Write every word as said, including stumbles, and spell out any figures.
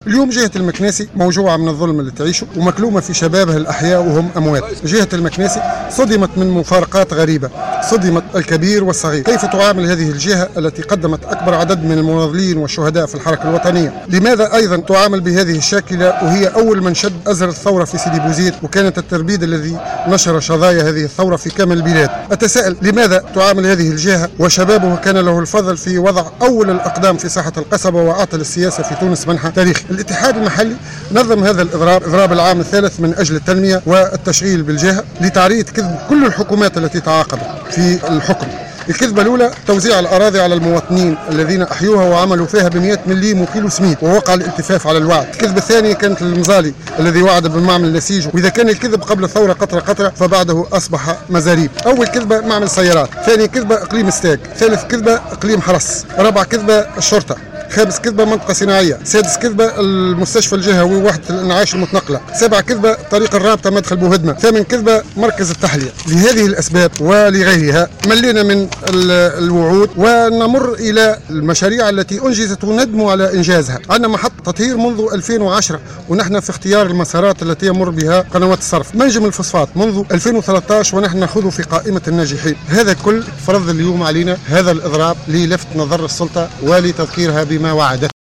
اليوم جهة المكناسي موجوعة من الظلم اللي تعيشه ومكلومة في شبابها الأحياء وهم أموات. جهة المكناسي صدمت من مفارقات غريبة، صدمت الكبير والصغير. كيف تعامل هذه الجهة التي قدمت أكبر عدد من المناضلين والشهداء في الحركة الوطنية؟ لماذا أيضا تعامل بهذه الشاكلة وهي أول من شد أزر الثورة في سيدي بوزيد، وكانت التربيد الذي نشر شظايا هذه الثورة في كامل البلاد؟ أتساءل لماذا تعامل هذه الجهة وشبابها كان له الفضل في وضع أول الأقدام في ساحة القصبة وأعطى للسياسة في تونس منحى تاريخي. الاتحاد المحلي نظم هذا الإضراب، إضراب العام الثالث من أجل التنمية والتشغيل بالجهة لتعرية كذب كل الحكومات التي تعاقبت في الحكم. الكذبة الأولى توزيع الأراضي على المواطنين الذين أحيوها وعملوا فيها بمئة مليم وكيلو سميد ووقع الالتفاف على الوعد. الكذبة الثانية كانت المزالي الذي وعد بمعمل النسيج، وإذا كان الكذب قبل الثورة قطرة قطرة فبعده أصبح مزاريب. أول كذبة معمل سيارات، ثاني كذبة إقليم ستاك، ثالث كذبة إقليم حرس، رابع كذبة الشرطة، خامس كذبة منطقة صناعية، سادس كذبة المستشفى الجهوي ووحدة الإنعاش المتنقلة، سابع كذبة طريق الرابطة مدخل بوهدمة، ثامن كذبة مركز التحلية. لهذه الأسباب ولغيرها ملينا من الوعود ونمر إلى المشاريع التي أنجزت وندم على إنجازها. عندنا محطة تطهير منذ ألفين وعشرة ونحن في اختيار المسارات التي يمر بها قنوات الصرف. منجم الفوسفات منذ ألفين وثلاثة عشر ونحن نأخذه في قائمة الناجحين. هذا كل فرض اليوم علينا هذا الإضراب للفت نظر السلطة ولتذكيرها بما وعدت.